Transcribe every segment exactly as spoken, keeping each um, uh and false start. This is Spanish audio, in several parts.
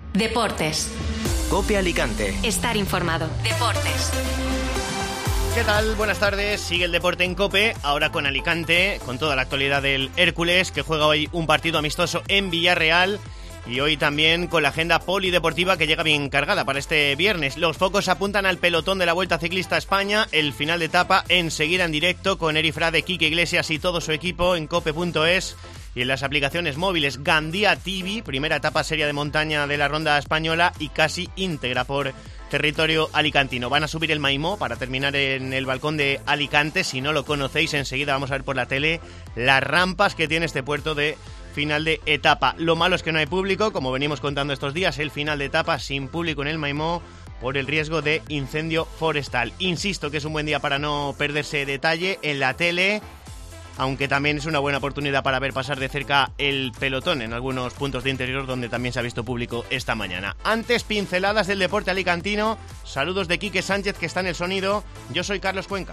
Deportes. COPE Alicante. Estar informado. Deportes. ¿Qué tal? Buenas tardes. Sigue el deporte en COPE, ahora con Alicante, con toda la actualidad del Hércules, que juega hoy un partido amistoso en Villarreal. Y hoy también con la agenda polideportiva que llega bien cargada para este viernes. Los focos apuntan al pelotón de la Vuelta Ciclista a España, el final de etapa enseguida en directo con Eri Frade, Quique Iglesias y todo su equipo en cope punto es y en las aplicaciones móviles. Gandía T V, primera etapa seria de montaña de la ronda española y casi íntegra por territorio alicantino. Van a subir el Maimó para terminar en el balcón de Alicante. Si no lo conocéis, enseguida vamos a ver por la tele las rampas que tiene este puerto de final de etapa. Lo malo es que no hay público, como venimos contando estos días, el final de etapa sin público en el Maimó por el riesgo de incendio forestal. Insisto que es un buen día para no perderse detalle en la tele, aunque también es una buena oportunidad para ver pasar de cerca el pelotón en algunos puntos de interior donde también se ha visto público esta mañana. Antes, pinceladas del deporte alicantino. Saludos de Quique Sánchez, que está en el sonido. Yo soy Carlos Cuenca.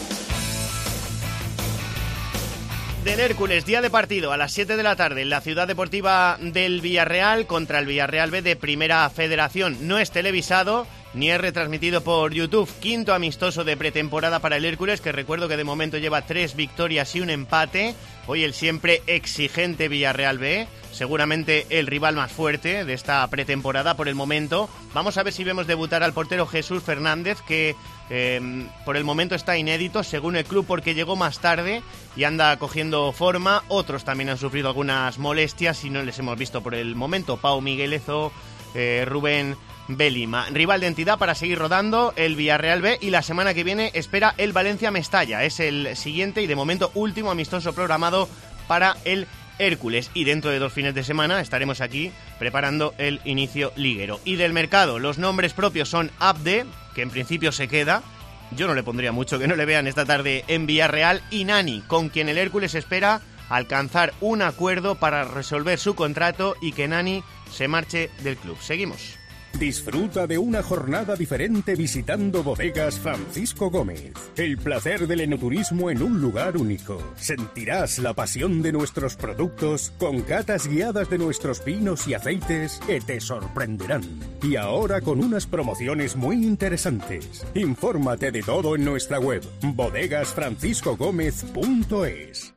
Del Hércules, día de partido a las siete de la tarde en la Ciudad Deportiva del Villarreal contra el Villarreal B de Primera Federación. No es televisado ni es retransmitido por YouTube. Quinto amistoso de pretemporada para el Hércules, que recuerdo que de momento lleva tres victorias y un empate. Hoy el siempre exigente Villarreal B, seguramente el rival más fuerte de esta pretemporada por el momento. Vamos a ver si vemos debutar al portero Jesús Fernández, que eh, por el momento está inédito según el club porque llegó más tarde y anda cogiendo forma. Otros también han sufrido algunas molestias y no les hemos visto por el momento. Pau Miguelezo, eh, Rubén Belima. Rival de entidad para seguir rodando el Villarreal B, y la semana que viene espera el Valencia Mestalla. Es el siguiente y de momento último amistoso programado para el Hércules, y dentro de dos fines de semana estaremos aquí preparando el inicio liguero. Y del mercado, los nombres propios son Abde, que en principio se queda, yo no le pondría mucho que no le vean esta tarde en Villarreal, y Nani, con quien el Hércules espera alcanzar un acuerdo para resolver su contrato y que Nani se marche del club. Seguimos. Disfruta de una jornada diferente visitando Bodegas Francisco Gómez. El placer del enoturismo en un lugar único. Sentirás la pasión de nuestros productos con catas guiadas de nuestros vinos y aceites que te sorprenderán. Y ahora con unas promociones muy interesantes. Infórmate de todo en nuestra web bodegas francisco gómez punto es.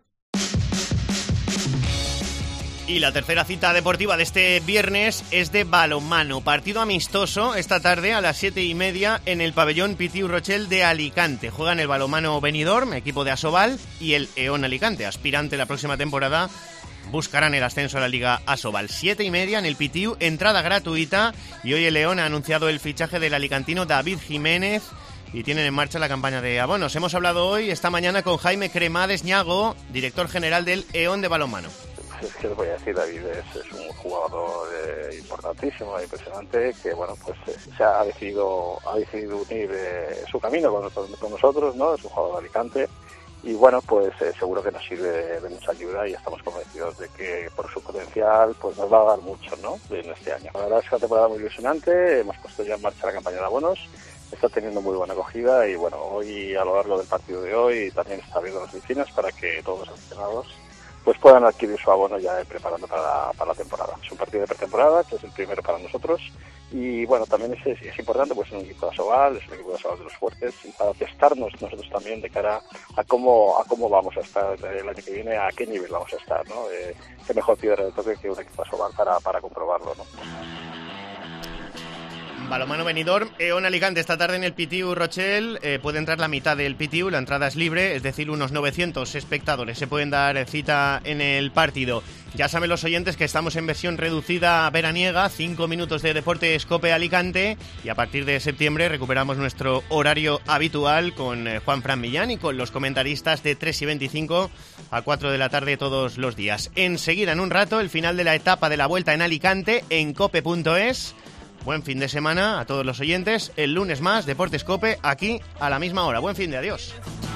Y la tercera cita deportiva de este viernes es de balonmano. Partido amistoso esta tarde a las siete y media en el pabellón Pitiu Rochel de Alicante. Juegan el balonmano Benidorm, equipo de Asobal, y el Eón Alicante, aspirante la próxima temporada. Buscarán el ascenso a la Liga Asobal. Siete y media en el Pitiu, entrada gratuita. Y hoy el Eón ha anunciado el fichaje del alicantino David Jiménez y tienen en marcha la campaña de abonos. Hemos hablado hoy, esta mañana, con Jaime Cremades Ñago, director general del Eón de balonmano. Es que les voy a decir, David es, es un jugador eh, importantísimo, impresionante, que bueno, pues eh, se ha decidido ha decidido unir eh, su camino con, con, con nosotros, ¿no? Es un jugador de Alicante y bueno, pues eh, seguro que nos sirve de, de mucha ayuda y estamos convencidos de que por su potencial pues nos va a dar mucho, ¿no? En este año. La verdad es que es una temporada muy ilusionante, hemos puesto ya en marcha la campaña de abonos, está teniendo muy buena acogida y bueno, hoy a lo largo del partido de hoy también está abriendo las oficinas para que todos los aficionados pues puedan adquirir su abono ya preparando para la, para la temporada. Es un partido de pretemporada, que es el primero para nosotros, y bueno, también es, es, es importante, pues es un equipo de Asobal, es un equipo de Asobal de los fuertes, y para testarnos nosotros también de cara a cómo a cómo vamos a estar el año que viene, a qué nivel vamos a estar, ¿no? Eh, qué mejor piedra de toque que un equipo de Asobal para, para comprobarlo, ¿no? Balonmano Benidorm, Eón Alicante esta tarde en el Pitiu Rochel. Eh, puede entrar la mitad del Pitiu, la entrada es libre, es decir, unos novecientos espectadores se pueden dar cita en el partido. Ya saben los oyentes que estamos en versión reducida veraniega, cinco minutos de Deportes COPE Alicante, y a partir de septiembre recuperamos nuestro horario habitual con eh, Juan Fran Millán y con los comentaristas de tres y veinticinco a cuatro de la tarde todos los días. Enseguida, en un rato, el final de la etapa de la Vuelta en Alicante en cope punto es. Buen fin de semana a todos los oyentes. El lunes más, Deportes COPE, aquí a la misma hora. Buen fin de adiós.